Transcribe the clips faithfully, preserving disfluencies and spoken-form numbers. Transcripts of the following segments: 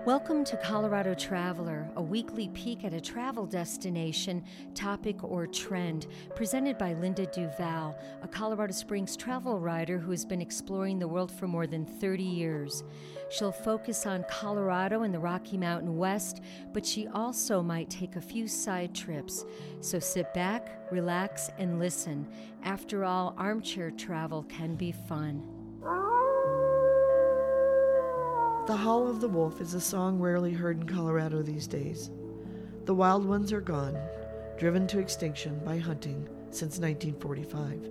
Welcome to Colorado Traveler, a weekly peek at a travel destination, topic, or trend, presented by Linda Duval, a Colorado Springs travel writer who has been exploring the world for more than thirty years. She'll focus on Colorado and the Rocky Mountain West, but she also might take a few side trips. So sit back, relax, and listen. After all, armchair travel can be fun. The Howl of the Wolf is a song rarely heard in Colorado these days. The wild ones are gone, driven to extinction by hunting since nineteen forty-five.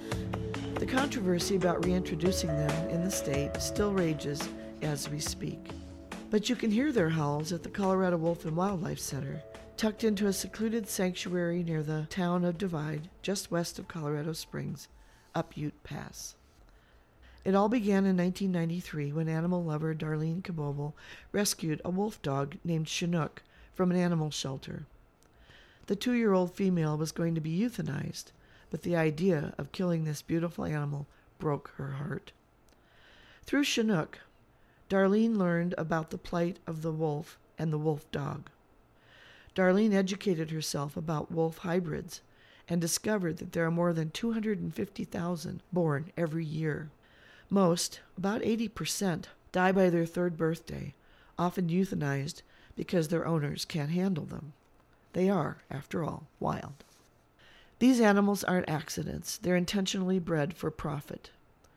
The controversy about reintroducing them in the state still rages as we speak. But you can hear their howls at the Colorado Wolf and Wildlife Center, tucked into a secluded sanctuary near the town of Divide, just west of Colorado Springs, up Ute Pass. It all began in nineteen ninety-three when animal lover Darlene Kabobel rescued a wolf dog named Chinook from an animal shelter. The two-year-old female was going to be euthanized, but the idea of killing this beautiful animal broke her heart. Through Chinook, Darlene learned about the plight of the wolf and the wolf dog. Darlene educated herself about wolf hybrids and discovered that there are more than two hundred fifty thousand born every year. Most, about eighty percent, die by their third birthday, often euthanized because their owners can't handle them. They are, after all, wild. These animals aren't accidents. They're intentionally bred for profit.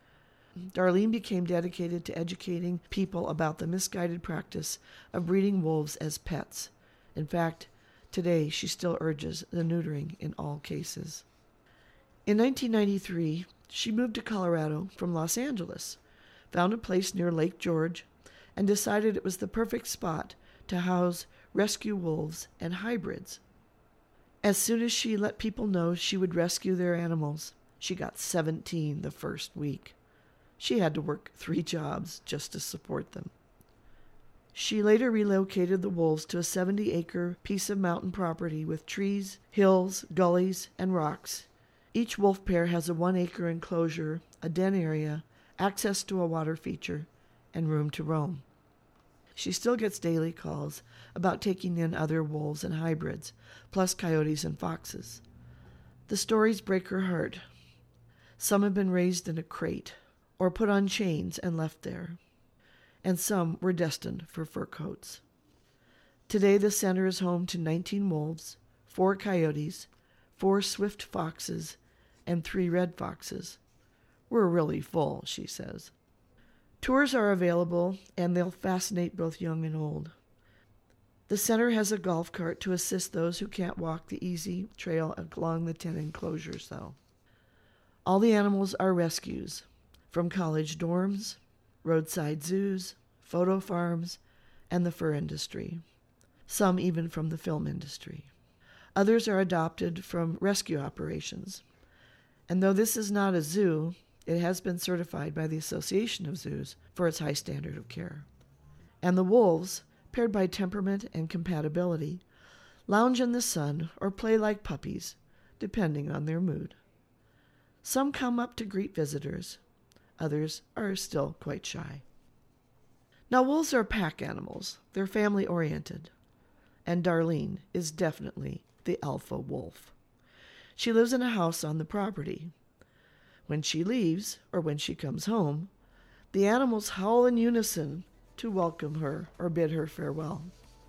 Darlene became dedicated to educating people about the misguided practice of breeding wolves as pets. In fact, today she still urges the neutering in all cases. In nineteen ninety-three, she moved to Colorado from Los Angeles, found a place near Lake George, and decided it was the perfect spot to house rescue wolves and hybrids. As soon as she let people know she would rescue their animals, she got seventeen the first week. She had to work three jobs just to support them. She later relocated the wolves to a seventy-acre piece of mountain property with trees, hills, gullies, and rocks. Each wolf pair has a one-acre enclosure, a den area, access to a water feature, and room to roam. She still gets daily calls about taking in other wolves and hybrids, plus coyotes and foxes. The stories break her heart. Some have been raised in a crate or put on chains and left there, and some were destined for fur coats. Today the center is home to nineteen wolves, four coyotes, four swift foxes, and three red foxes. We're really full, she says. Tours are available, and they'll fascinate both young and old. The center has a golf cart to assist those who can't walk the easy trail along the ten enclosures, though. All the animals are rescues, from college dorms, roadside zoos, photo farms, and the fur industry. Some even from the film industry. Others are adopted from rescue operations. And though this is not a zoo, it has been certified by the Association of Zoos for its high standard of care. And the wolves, paired by temperament and compatibility, lounge in the sun or play like puppies, depending on their mood. Some come up to greet visitors. Others are still quite shy. Now, wolves are pack animals. They're family-oriented. And Darlene is definitely the alpha wolf. She lives in a house on the property. When she leaves, or when she comes home, the animals howl in unison to welcome her or bid her farewell.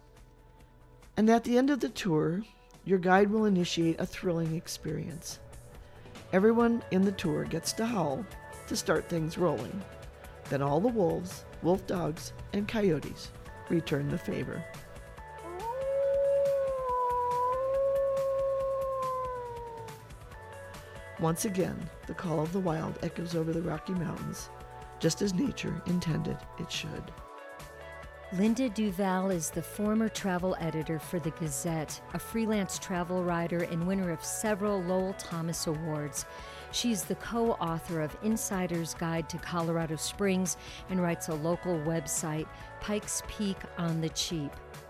And at the end of the tour, your guide will initiate a thrilling experience. Everyone in the tour gets to howl to start things rolling. Then all the wolves, wolf dogs, and coyotes return the favor. Once again, the call of the wild echoes over the Rocky Mountains, just as nature intended it should. Linda Duval is the former travel editor for The Gazette, a freelance travel writer and winner of several Lowell Thomas Awards. She's the co-author of Insider's Guide to Colorado Springs and writes a local website, Pikes Peak on the Cheap.